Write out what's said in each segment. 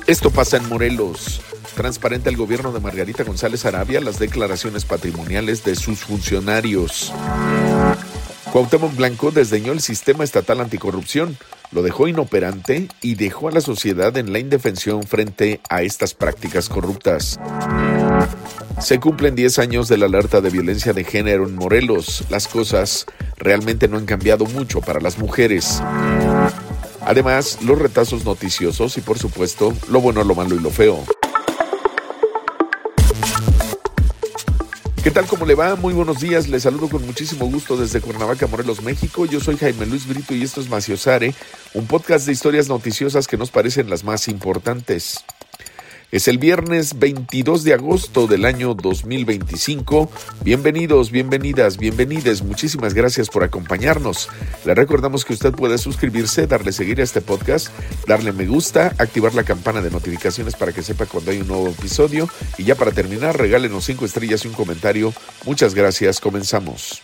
Esto pasa en Morelos. Transparenta el gobierno de Margarita González Arabia las declaraciones patrimoniales de sus funcionarios. Cuauhtémoc Blanco desdeñó el sistema estatal anticorrupción, lo dejó inoperante y dejó a la sociedad en la indefensión frente a estas prácticas corruptas. Se cumplen 10 años de la alerta de violencia de género en Morelos. Las cosas realmente no han cambiado mucho para las mujeres. Además, los retazos noticiosos y, por supuesto, lo bueno, lo malo y lo feo. ¿Qué tal? ¿Cómo le va? Muy buenos días. Les saludo con muchísimo gusto desde Cuernavaca, Morelos, México. Yo soy Jaime Luis Brito y esto es Maciosare, un podcast de historias noticiosas que nos parecen las más importantes. Es el viernes 22 de agosto del año 2025. Bienvenidos, bienvenidas, bienvenides. Muchísimas gracias por acompañarnos. Le recordamos que usted puede suscribirse, darle seguir a este podcast, darle me gusta, activar la campana de notificaciones para que sepa cuando hay un nuevo episodio. Y ya para terminar, regálenos 5 estrellas y un comentario. Muchas gracias. Comenzamos.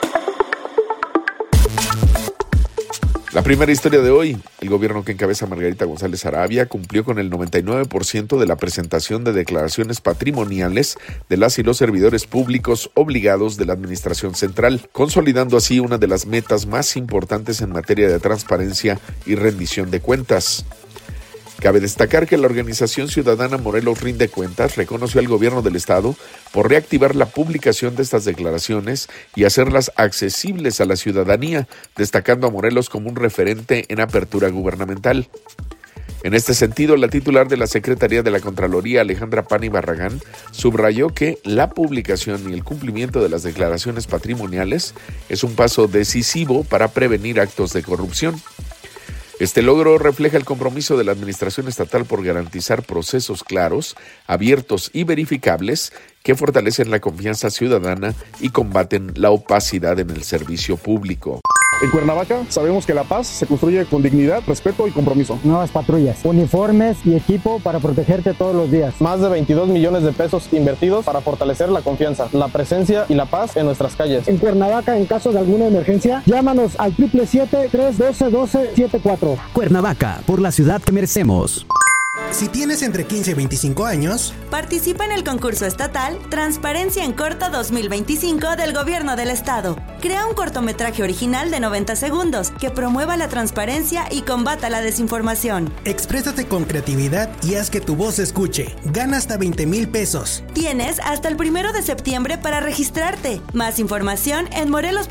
La primera historia de hoy, el gobierno que encabeza Margarita González Arabia cumplió con el 99% de la presentación de declaraciones patrimoniales de las y los servidores públicos obligados de la Administración Central, consolidando así una de las metas más importantes en materia de transparencia y rendición de cuentas. Cabe destacar que la organización ciudadana Morelos Rinde Cuentas reconoció al gobierno del estado por reactivar la publicación de estas declaraciones y hacerlas accesibles a la ciudadanía, destacando a Morelos como un referente en apertura gubernamental. En este sentido, la titular de la Secretaría de la Contraloría, Alejandra Pani Barragán, subrayó que la publicación y el cumplimiento de las declaraciones patrimoniales es un paso decisivo para prevenir actos de corrupción. Este logro refleja el compromiso de la Administración Estatal por garantizar procesos claros, abiertos y verificables que fortalecen la confianza ciudadana y combaten la opacidad en el servicio público. En Cuernavaca sabemos que la paz se construye con dignidad, respeto y compromiso. Nuevas patrullas, uniformes y equipo para protegerte todos los días. Más de 22 millones de pesos invertidos para fortalecer la confianza, la presencia y la paz en nuestras calles. En Cuernavaca, en caso de alguna emergencia, llámanos al 777-312-1274. Cuernavaca, por la ciudad que merecemos. Si tienes entre 15 y 25 años, participa en el concurso estatal Transparencia en Corto 2025 del Gobierno del Estado. Crea un cortometraje original de 90 segundos que promueva la transparencia y combata la desinformación. Exprésate con creatividad y haz que tu voz se escuche. Gana hasta 20,000 pesos. Tienes hasta el 1 de septiembre para registrarte. Más información en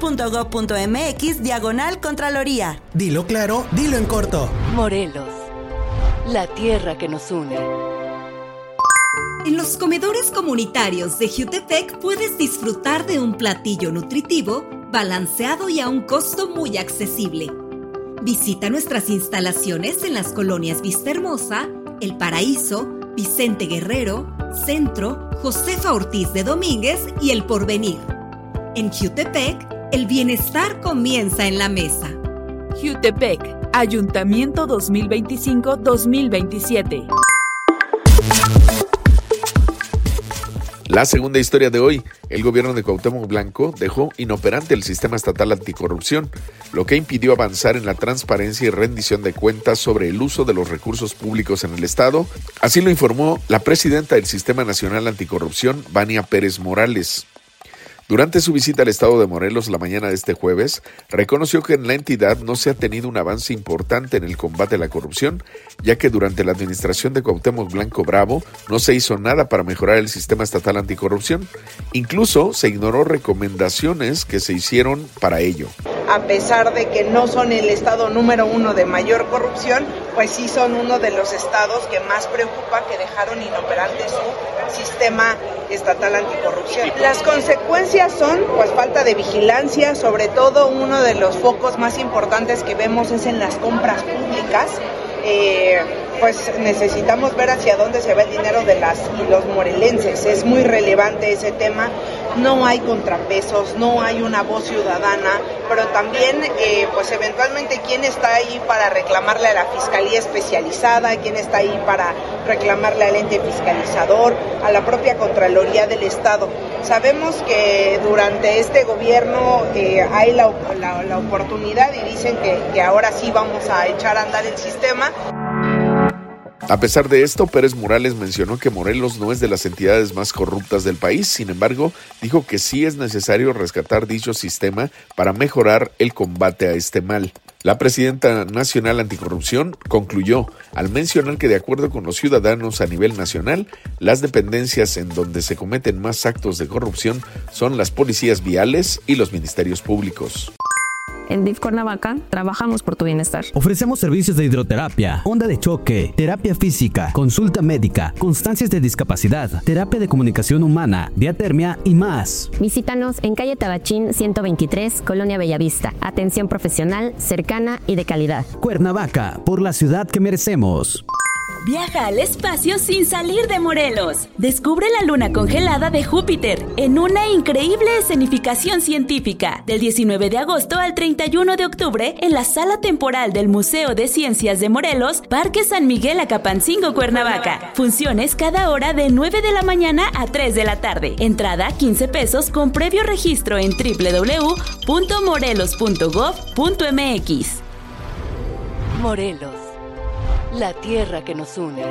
morelos.gov.mx/Contraloría. Dilo claro, dilo en corto. Morelos. La tierra que nos une. En los comedores comunitarios de Jutepec puedes disfrutar de un platillo nutritivo, balanceado y a un costo muy accesible. Visita nuestras instalaciones en las colonias Vistahermosa, El Paraíso, Vicente Guerrero, Centro, Josefa Ortiz de Domínguez y El Porvenir. En Jutepec, el bienestar comienza en la mesa. Jutepec, Ayuntamiento 2025-2027. La segunda historia de hoy, el gobierno de Cuauhtémoc Blanco dejó inoperante el sistema estatal anticorrupción, lo que impidió avanzar en la transparencia y rendición de cuentas sobre el uso de los recursos públicos en el estado. Así lo informó la presidenta del Sistema Nacional Anticorrupción, Vania Pérez Morales. Durante su visita al estado de Morelos la mañana de este jueves, reconoció que en la entidad no se ha tenido un avance importante en el combate a la corrupción, ya que durante la administración de Cuauhtémoc Blanco Bravo no se hizo nada para mejorar el sistema estatal anticorrupción. Incluso se ignoró recomendaciones que se hicieron para ello. A pesar de que no son el estado número 1 de mayor corrupción, pues sí son uno de los estados que más preocupa, que dejaron inoperante su sistema estatal anticorrupción. Las consecuencias son pues falta de vigilancia, sobre todo uno de los focos más importantes que vemos es en las compras públicas. Pues necesitamos ver hacia dónde se va el dinero de las y los morelenses. Es muy relevante ese tema. No hay contrapesos, no hay una voz ciudadana, pero también pues eventualmente quién está ahí para reclamarle a la Fiscalía Especializada, quién está ahí para reclamarle al ente fiscalizador, a la propia Contraloría del Estado. Sabemos que durante este gobierno hay la oportunidad y dicen que ahora sí vamos a echar a andar el sistema. A pesar de esto, Pérez Morales mencionó que Morelos no es de las entidades más corruptas del país. Sin embargo, dijo que sí es necesario rescatar dicho sistema para mejorar el combate a este mal. La presidenta nacional anticorrupción concluyó al mencionar que de acuerdo con los ciudadanos a nivel nacional, las dependencias en donde se cometen más actos de corrupción son las policías viales y los ministerios públicos. En DIF Cuernavaca trabajamos por tu bienestar. Ofrecemos servicios de hidroterapia, onda de choque, terapia física, consulta médica, constancias de discapacidad, terapia de comunicación humana, diatermia y más. Visítanos en calle Tabachín 123, Colonia Bellavista. Atención profesional, cercana y de calidad. Cuernavaca, por la ciudad que merecemos. Viaja al espacio sin salir de Morelos. Descubre la luna congelada de Júpiter en una increíble escenificación científica. Del 19 de agosto al 31 de octubre en la sala temporal del Museo de Ciencias de Morelos, Parque San Miguel Acapancingo, Cuernavaca. Funciones cada hora de 9 de la mañana a 3 de la tarde. Entrada 15 pesos con previo registro en www.morelos.gov.mx. Morelos. La tierra que nos une.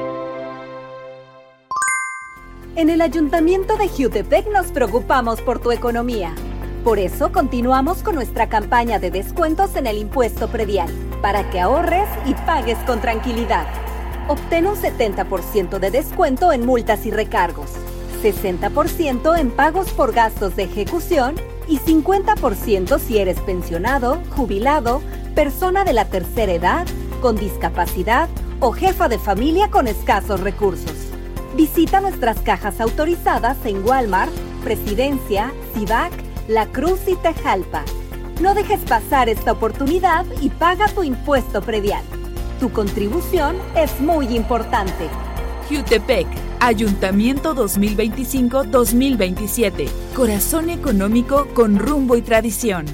En el Ayuntamiento de Jiutepec nos preocupamos por tu economía. Por eso continuamos con nuestra campaña de descuentos en el impuesto predial, para que ahorres y pagues con tranquilidad. Obtén un 70% de descuento en multas y recargos, 60% en pagos por gastos de ejecución y 50% si eres pensionado, jubilado, persona de la tercera edad, con discapacidad o jefa de familia con escasos recursos. Visita nuestras cajas autorizadas en Walmart, Presidencia, Civac, La Cruz y Tejalpa. No dejes pasar esta oportunidad y paga tu impuesto predial. Tu contribución es muy importante. Jiutepec, Ayuntamiento 2025-2027. Corazón económico con rumbo y tradición.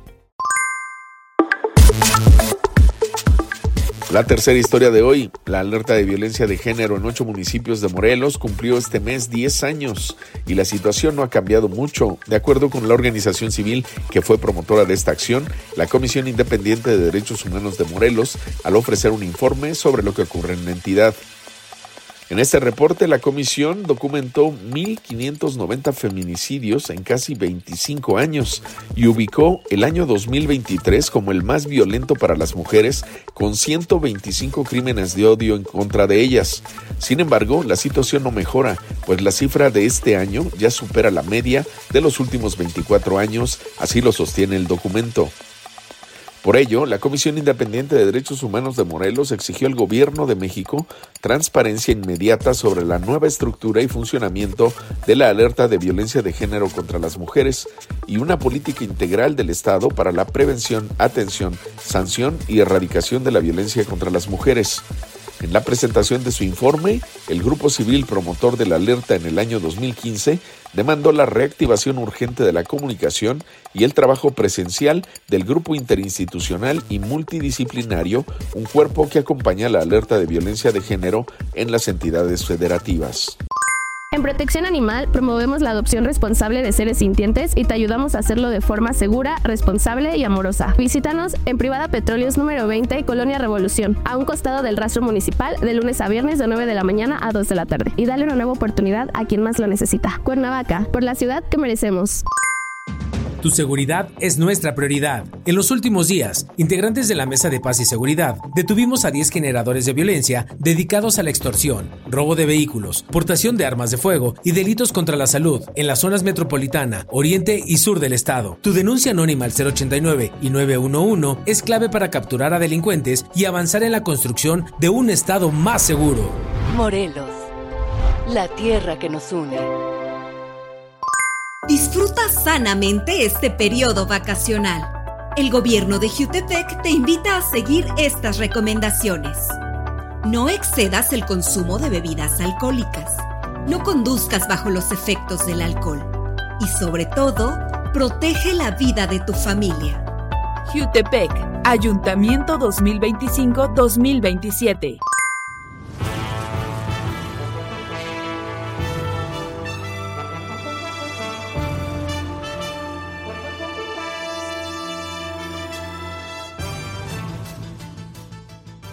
La tercera historia de hoy, la alerta de violencia de género en 8 municipios de Morelos cumplió este mes 10 años y la situación no ha cambiado mucho. De acuerdo con la organización civil que fue promotora de esta acción, la Comisión Independiente de Derechos Humanos de Morelos, al ofrecer un informe sobre lo que ocurre en la entidad. En este reporte, la comisión documentó 1.590 feminicidios en casi 25 años y ubicó el año 2023 como el más violento para las mujeres, con 125 crímenes de odio en contra de ellas. Sin embargo, la situación no mejora, pues la cifra de este año ya supera la media de los últimos 24 años, así lo sostiene el documento. Por ello, la Comisión Independiente de Derechos Humanos de Morelos exigió al Gobierno de México transparencia inmediata sobre la nueva estructura y funcionamiento de la alerta de violencia de género contra las mujeres y una política integral del Estado para la prevención, atención, sanción y erradicación de la violencia contra las mujeres. En la presentación de su informe, el Grupo Civil promotor de la alerta en el año 2015 demandó la reactivación urgente de la comunicación y el trabajo presencial del Grupo Interinstitucional y Multidisciplinario, un cuerpo que acompaña la alerta de violencia de género en las entidades federativas. En Protección Animal promovemos la adopción responsable de seres sintientes y te ayudamos a hacerlo de forma segura, responsable y amorosa. Visítanos en Privada Petróleos número 20, Colonia Revolución, a un costado del rastro municipal, de lunes a viernes de 9 de la mañana a 2 de la tarde. Y dale una nueva oportunidad a quien más lo necesita. Cuernavaca, por la ciudad que merecemos. Tu seguridad es nuestra prioridad. En los últimos días, integrantes de la Mesa de Paz y Seguridad detuvimos a 10 generadores de violencia dedicados a la extorsión, robo de vehículos, portación de armas de fuego y delitos contra la salud en las zonas metropolitana, oriente y sur del estado. Tu denuncia anónima al 089 y 911 es clave para capturar a delincuentes y avanzar en la construcción de un estado más seguro. Morelos, la tierra que nos une. Disfruta sanamente este periodo vacacional. El gobierno de Jiutepec te invita a seguir estas recomendaciones. No excedas el consumo de bebidas alcohólicas. No conduzcas bajo los efectos del alcohol. Y sobre todo, protege la vida de tu familia. Jiutepec, Ayuntamiento 2025-2027.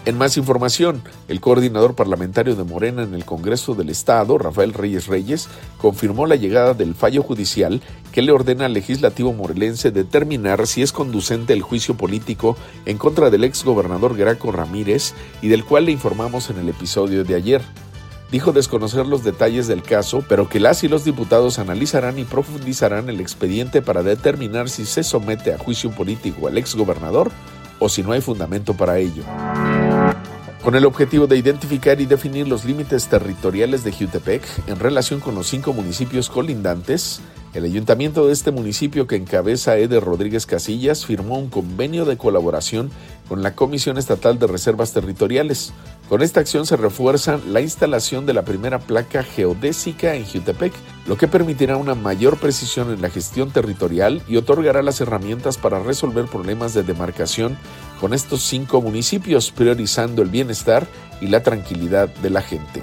En más información, el coordinador parlamentario de Morena en el Congreso del Estado, Rafael Reyes Reyes, confirmó la llegada del fallo judicial que le ordena al legislativo morelense determinar si es conducente el juicio político en contra del exgobernador Graco Ramírez y del cual le informamos en el episodio de ayer. Dijo desconocer los detalles del caso, pero que las y los diputados analizarán y profundizarán el expediente para determinar si se somete a juicio político al exgobernador o si no hay fundamento para ello. Con el objetivo de identificar y definir los límites territoriales de Jiutepec en relación con los 5 municipios colindantes, el ayuntamiento de este municipio que encabeza Eder Rodríguez Casillas firmó un convenio de colaboración con la Comisión Estatal de Reservas Territoriales. Con esta acción se refuerza la instalación de la primera placa geodésica en Jiutepec, lo que permitirá una mayor precisión en la gestión territorial y otorgará las herramientas para resolver problemas de demarcación con estos 5 municipios, priorizando el bienestar y la tranquilidad de la gente.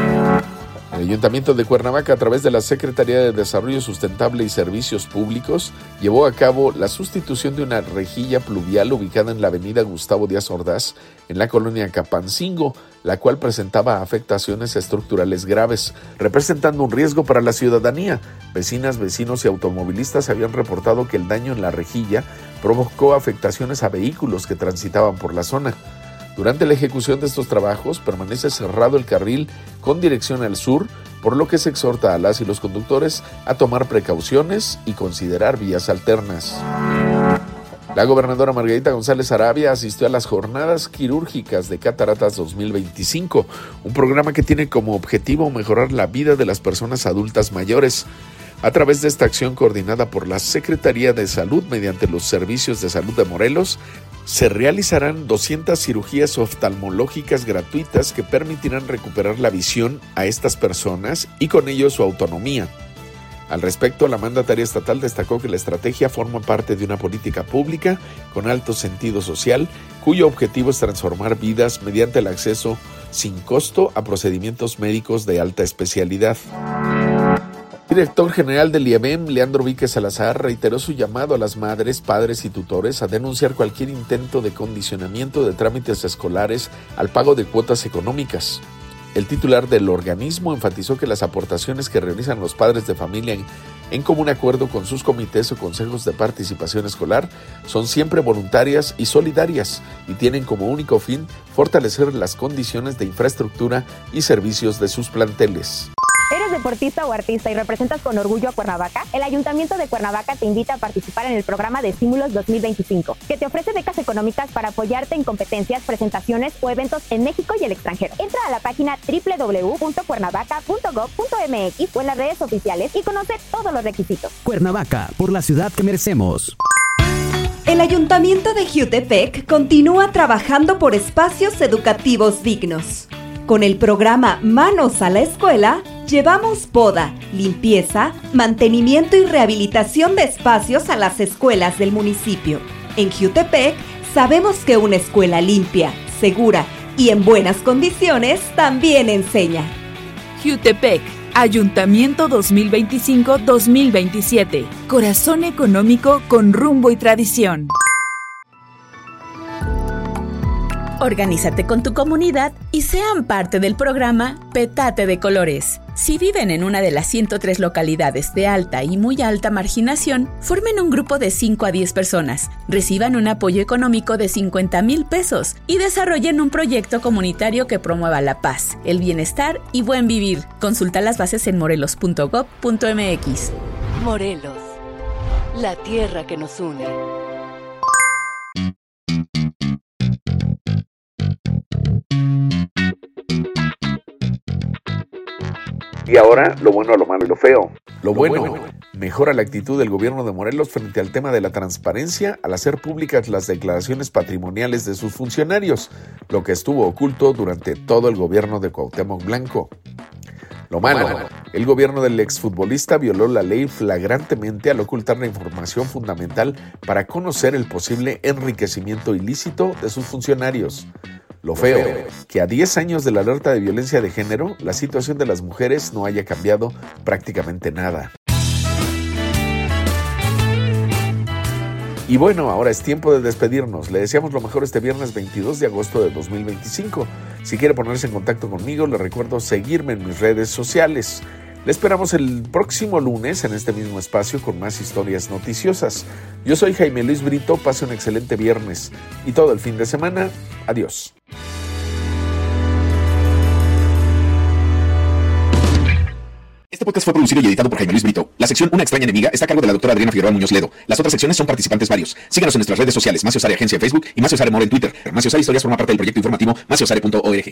El Ayuntamiento de Cuernavaca, a través de la Secretaría de Desarrollo Sustentable y Servicios Públicos, llevó a cabo la sustitución de una rejilla pluvial ubicada en la avenida Gustavo Díaz Ordaz, en la colonia Capancingo, la cual presentaba afectaciones estructurales graves, representando un riesgo para la ciudadanía. Vecinas, vecinos y automovilistas habían reportado que el daño en la rejilla provocó afectaciones a vehículos que transitaban por la zona. Durante la ejecución de estos trabajos permanece cerrado el carril con dirección al sur, por lo que se exhorta a las y los conductores a tomar precauciones y considerar vías alternas. La gobernadora Margarita González Arabia asistió a las Jornadas Quirúrgicas de Cataratas 2025, un programa que tiene como objetivo mejorar la vida de las personas adultas mayores. A través de esta acción coordinada por la Secretaría de Salud mediante los Servicios de Salud de Morelos, se realizarán 200 cirugías oftalmológicas gratuitas que permitirán recuperar la visión a estas personas y con ello su autonomía. Al respecto, la mandataria estatal destacó que la estrategia forma parte de una política pública con alto sentido social, cuyo objetivo es transformar vidas mediante el acceso sin costo a procedimientos médicos de alta especialidad. El director general del IEBEM, Leandro Víquez Salazar, reiteró su llamado a las madres, padres y tutores a denunciar cualquier intento de condicionamiento de trámites escolares al pago de cuotas económicas. El titular del organismo enfatizó que las aportaciones que realizan los padres de familia en común acuerdo con sus comités o consejos de participación escolar son siempre voluntarias y solidarias y tienen como único fin fortalecer las condiciones de infraestructura y servicios de sus planteles. ¿Eres deportista o artista y representas con orgullo a Cuernavaca? El Ayuntamiento de Cuernavaca te invita a participar en el programa de Estímulos 2025, que te ofrece becas económicas para apoyarte en competencias, presentaciones o eventos en México y el extranjero. Entra a la página www.cuernavaca.gov.mx o en las redes oficiales y conoce todos los requisitos. Cuernavaca, por la ciudad que merecemos. El Ayuntamiento de Jiutepec continúa trabajando por espacios educativos dignos. Con el programa Manos a la Escuela, llevamos poda, limpieza, mantenimiento y rehabilitación de espacios a las escuelas del municipio. En Jiutepec, sabemos que una escuela limpia, segura y en buenas condiciones también enseña. Jiutepec, Ayuntamiento 2025-2027. Corazón económico con rumbo y tradición. Organízate con tu comunidad y sean parte del programa Petate de Colores. Si viven en una de las 103 localidades de alta y muy alta marginación, formen un grupo de 5 a 10 personas, reciban un apoyo económico de 50,000 pesos y desarrollen un proyecto comunitario que promueva la paz, el bienestar y buen vivir. Consulta las bases en morelos.gov.mx. Morelos, la tierra que nos une. Y ahora, lo bueno, lo malo y lo feo. Lo bueno, mejora la actitud del gobierno de Morelos frente al tema de la transparencia al hacer públicas las declaraciones patrimoniales de sus funcionarios, lo que estuvo oculto durante todo el gobierno de Cuauhtémoc Blanco. Lo malo, el gobierno del exfutbolista violó la ley flagrantemente al ocultar la información fundamental para conocer el posible enriquecimiento ilícito de sus funcionarios. Lo feo, que a 10 años de la alerta de violencia de género, la situación de las mujeres no haya cambiado prácticamente nada. Y bueno, ahora es tiempo de despedirnos. Le deseamos lo mejor este viernes 22 de agosto de 2025. Si quiere ponerse en contacto conmigo, le recuerdo seguirme en mis redes sociales. Le esperamos el próximo lunes en este mismo espacio con más historias noticiosas. Yo soy Jaime Luis Brito, pase un excelente viernes y todo el fin de semana. Adiós. Este podcast fue producido y editado por Jaime Luis Brito. La sección Una extraña enemiga está a cargo de la doctora Adriana Figueroa Muñoz Ledo. Las otras secciones son participantes varios. Síganos en nuestras redes sociales, Macio Sare Agencia en Facebook y Macio Sare More en Twitter. Macio Sare Historias forma parte del proyecto informativo maciosare.org.